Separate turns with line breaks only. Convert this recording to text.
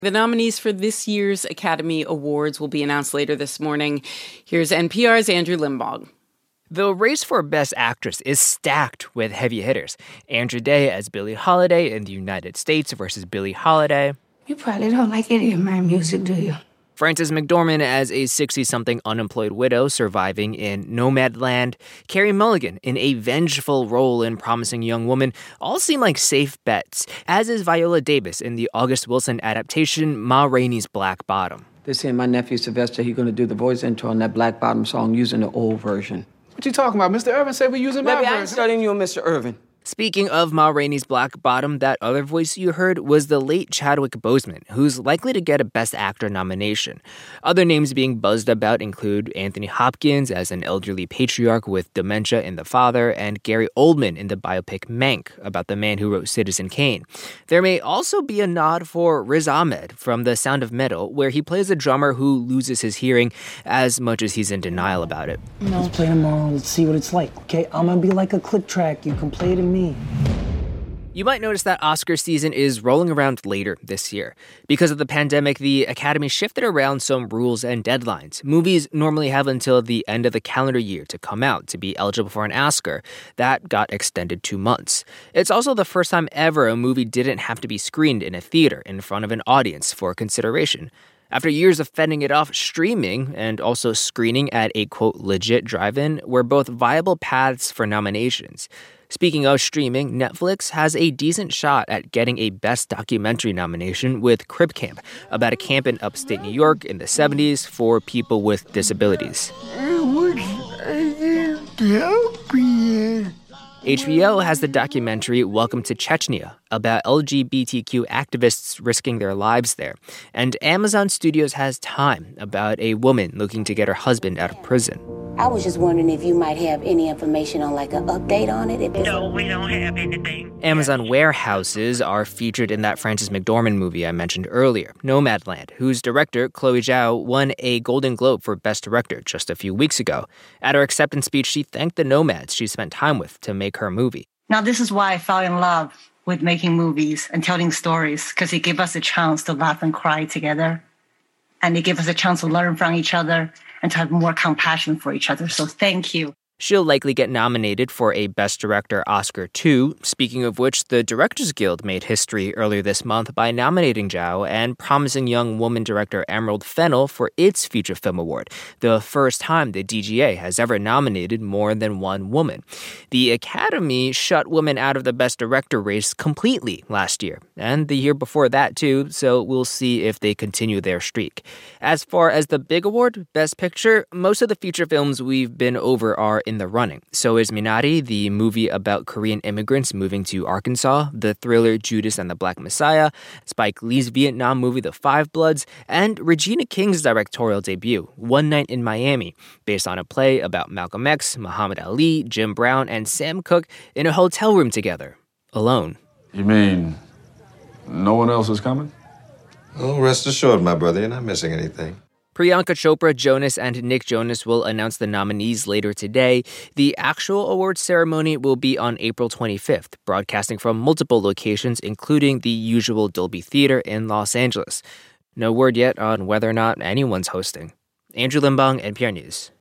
The nominees for this year's Academy Awards will be announced later this morning. Here's NPR's Andrew Limbong.
The race for Best Actress is stacked with heavy hitters. Andra Day as Billie Holiday in The United States versus Billie Holiday.
You probably don't like any of my music, do you?
Frances McDormand as a 60-something unemployed widow surviving in Nomadland. Carey Mulligan in a vengeful role in Promising Young Woman all seem like safe bets, as is Viola Davis in the August Wilson adaptation Ma Rainey's Black Bottom.
They're saying my nephew Sylvester, he's going to do the voice intro on that Black Bottom song using the old version.
What you talking about? Mr. Irvin said we're using my version.
I ain't studying you, Mr. Irvin.
Speaking of Ma Rainey's Black Bottom, that other voice you heard was the late Chadwick Boseman, who's likely to get a Best Actor nomination. Other names being buzzed about include Anthony Hopkins as an elderly patriarch with dementia in The Father, and Gary Oldman in the biopic Mank, about the man who wrote Citizen Kane. There may also be a nod for Riz Ahmed from The Sound of Metal, where he plays a drummer who loses his hearing as much as he's in denial about it.
Let's play tomorrow. Let's see what it's like, okay? I'm gonna be like a click track. You can play to me.
You might notice that Oscar season is rolling around later this year. Because of the pandemic, the Academy shifted around some rules and deadlines. Movies normally have until the end of the calendar year to come out to be eligible for an Oscar. That got extended 2 months. It's also the first time ever a movie didn't have to be screened in a theater in front of an audience for consideration. After years of fending it off, streaming and also screening at a, quote, legit drive-in were both viable paths for nominations. Speaking of streaming, Netflix has a decent shot at getting a Best Documentary nomination with Crip Camp, about a camp in upstate New York in the 70s for people with disabilities. HBO has the documentary Welcome to Chechnya, about LGBTQ activists risking their lives there. And Amazon Studios has Time, about a woman looking to get her husband out of prison.
I was just wondering if you might have any information on like an update on it.
No, we don't have anything.
Amazon warehouses are featured in that Frances McDormand movie I mentioned earlier, Nomadland, whose director, Chloe Zhao, won a Golden Globe for Best Director just a few weeks ago. At her acceptance speech, she thanked the nomads she spent time with to make her movie.
Now, this is why I fell in love with making movies and telling stories, because it gave us a chance to laugh and cry together. And it gave us a chance to learn from each other and to have more compassion for each other. So thank you.
She'll likely get nominated for a Best Director Oscar too. Speaking of which, the Directors Guild made history earlier this month by nominating Zhao and Promising Young Woman director Emerald Fennell for its Feature Film Award, the first time the DGA has ever nominated more than one woman. The Academy shut women out of the Best Director race completely last year, and the year before that too, so we'll see if they continue their streak. As far as the big award, Best Picture, most of the feature films we've been over are in the running. So is Minari, the movie about Korean immigrants moving to Arkansas, the thriller Judas and the Black Messiah, Spike Lee's Vietnam movie The Five Bloods, and Regina King's directorial debut, One Night in Miami, based on a play about Malcolm X, Muhammad Ali, Jim Brown, and Sam Cooke in a hotel room together, alone.
You mean no one else is coming?
Oh, rest assured, my brother, you're not missing anything.
Priyanka Chopra Jonas and Nick Jonas will announce the nominees later today. The actual awards ceremony will be on April 25th, broadcasting from multiple locations, including the usual Dolby Theater in Los Angeles. No word yet on whether or not anyone's hosting. Andrew Limbong, NPR News.